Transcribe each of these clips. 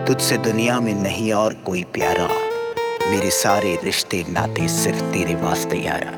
तुझसे दुनिया में नहीं और कोई प्यारा, मेरे सारे रिश्ते नाते सिर्फ तेरे वास्ते यारा।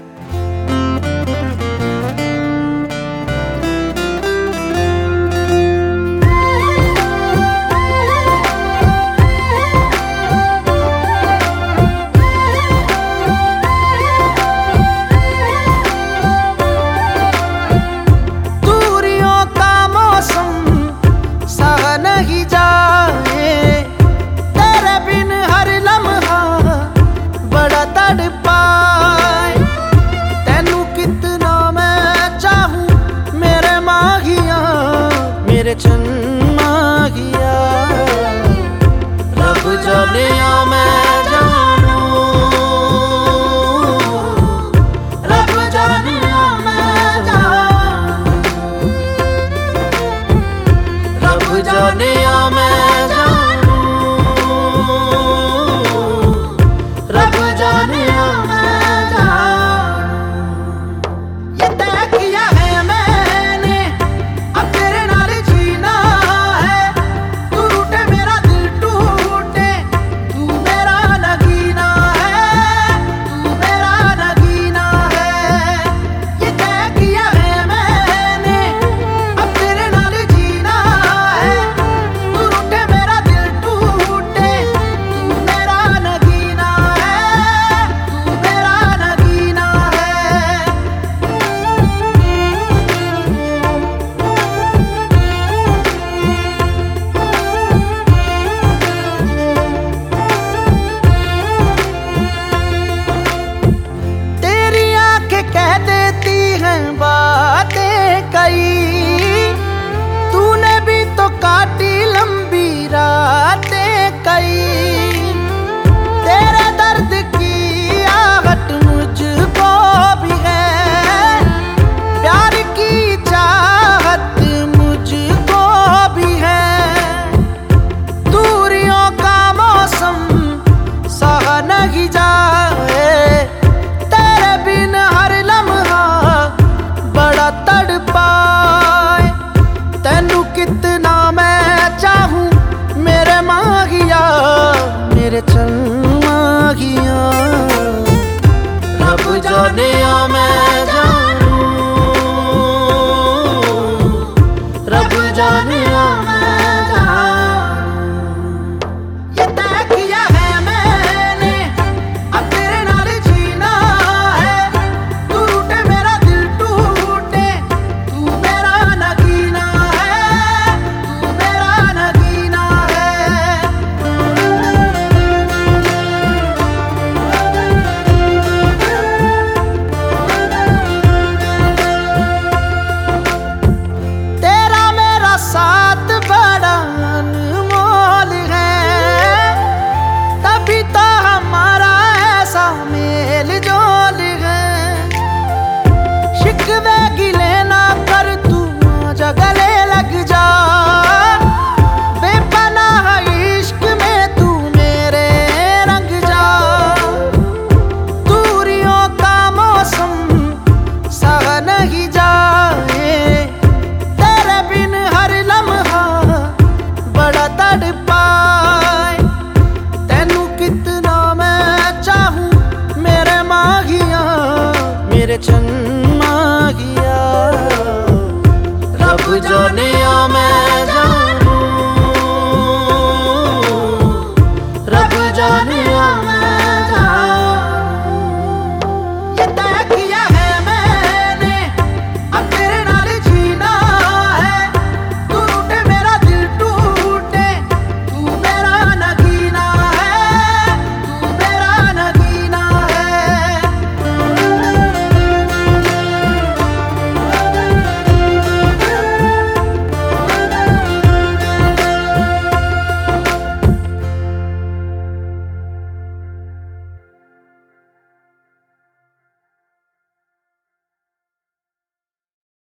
मेरे जन्मा गया रब जाने मैं जानू, रब जाने मैं जानू, रब जाने मैं जानू, रब जाने मैं जानू। ये तय किया है मैंने अब तेरे नाल जीना है, तू रूठे मेरा दिल टूटे, तू मेरा नगीना है, तू मेरा नगीना है। ये तय किया है मैंने अब तेरे नाल जीना है, तू रूठे मेरा दिल टूटे, तू मेरा नगीना है, तू मेरा नगीना है। तेरी आंखें कह देती हैं बातें कई, तूने भी तो काटी लंबी रातें कई। तेरे दर्द की आहट मुझको भी है, प्यार की चाहत मुझको भी है। दूरियों का मौसम सहा नहीं जाए, तेरे बिन हर लम्हा बड़ा तड़पाए। तैनू कितना मैं चाहूं मेरे माहिया, मेरे चल माहिया, रब जाने मैं जानू, रब जाने मैं जानू। ये तय किया है मैंने अब तेरे नाल जीना है, तू रूठे मेरा दिल टूटे, तू मेरा नगीना है, तू मेरा नगीना है। तेरा मेरा साथ बड़ा अनमोल है, तभी तो हमारा ऐसा मेल जोल है। शिकवे गिले ना कर तू आजा गले लग जा, बेपनाह इश्क में तू मेरे रंग जा। दूरियों का मौसम सहा नहीं जाए, तेरे बिन हर लम्हा बड़ा तड़प